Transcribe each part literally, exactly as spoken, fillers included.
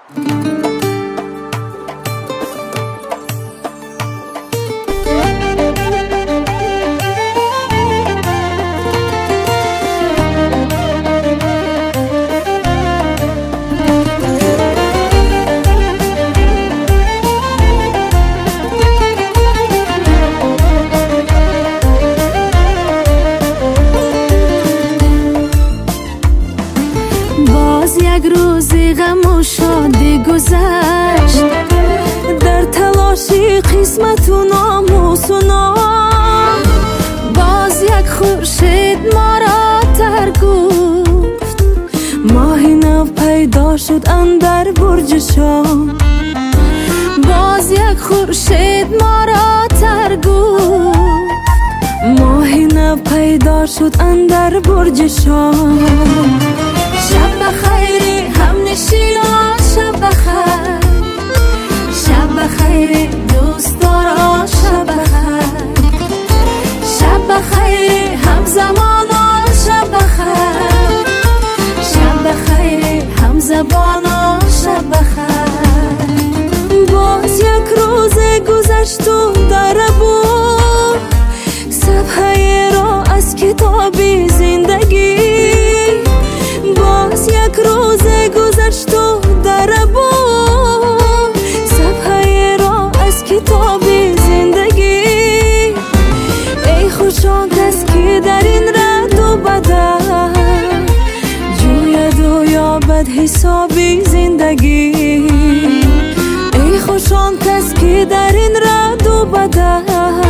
یک روزی غم و شادی گذشت، در تلاشی قسمت و ناموس و نام. باز یک خورشید ما را تر گفت، ماهی نو پیدا شد اندر برج شام. باز یک خورشید ما را تر گفت، ماهی نو پیدا شد اندر برج شام. شب بخیر هم نشینا، شب بخیر، شب بخیر دوستارا، شب بخیر، شب بخیر هم زمانا، شب بخیر، شب بخیر هم زبانا، شب بخیر. باز یک روز گذشت و در بود صفحه را از کتابی زندگی. باز یک روز گذشت و در بود صفحه را از کتاب زندگی. ای خوشا کس که در این رد و بدل جوید و یابد حسابی زندگی. ای خوشا کس که در این رد و بدل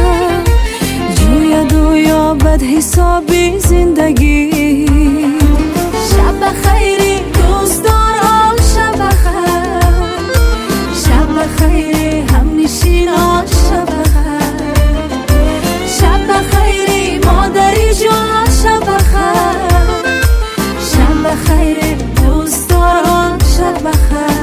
جوید و یابد حسابی زندگی. شب بخیر دوستارا، شب بخیر، شب بخیر هم نشینا، شب بخیر، شب بخیر مادری جان، شب بخیر، شب بخیر دوستارا، شب بخیر.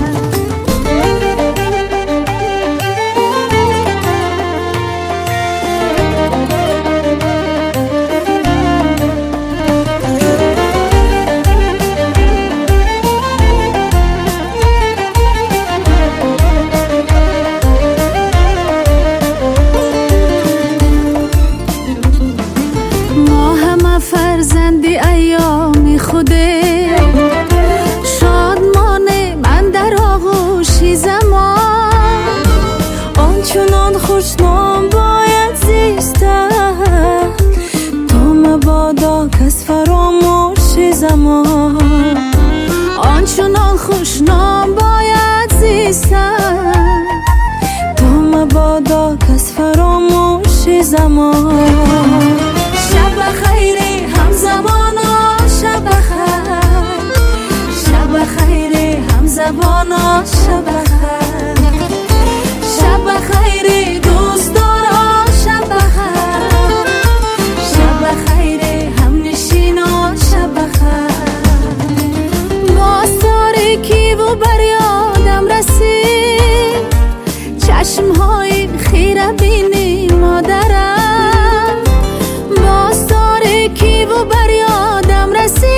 فرزندی ایامی خوده شاد مانه من در آغوشی زمان. آنچنان خوشنام باید زیستن تا مبادا کس فراموش زمان. آنچنان خوشنام باید زیستن تا مبادا کس فراموش زمان. شب بخیر هم زبانا، شب بخیر، شب بخیر هم زبانا، شب بخیر، شب بخیر دوستارا، شب بخیر، شب بخیر هم نشینا، شب بخیر. باز تاریکی و بر یادم رسید چشمهای خیره بینی مادرم. باز تاریکی و بر یادم رسید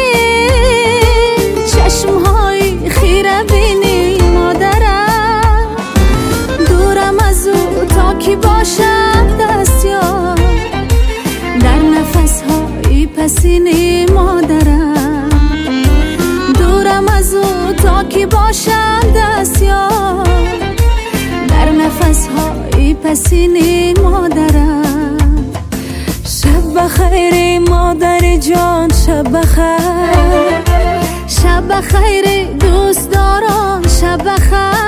چشمهای خیره بینی مادرم. دورم از او تا کی باشم دستیار در نفسهای پسینی مادرم. دورم از او تا کی باشم دستیار در نفسهای پسینی مادرم. شب بخیر مادر جان، شب بخیر، شب بخیر دوستداران، شب بخیر.